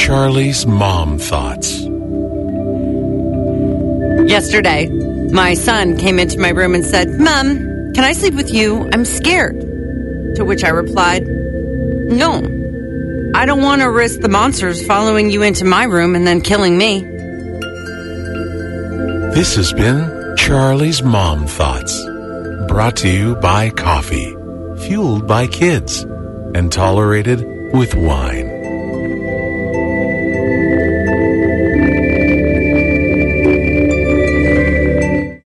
Charlie's Mom Thoughts. Yesterday, my son came into my room and said, "Mom, can I sleep with you? I'm scared." To which I replied, "No, I don't want to risk the monsters following you into my room and then killing me." This has been Charlie's Mom Thoughts, brought to you by coffee, fueled by kids, and tolerated with wine.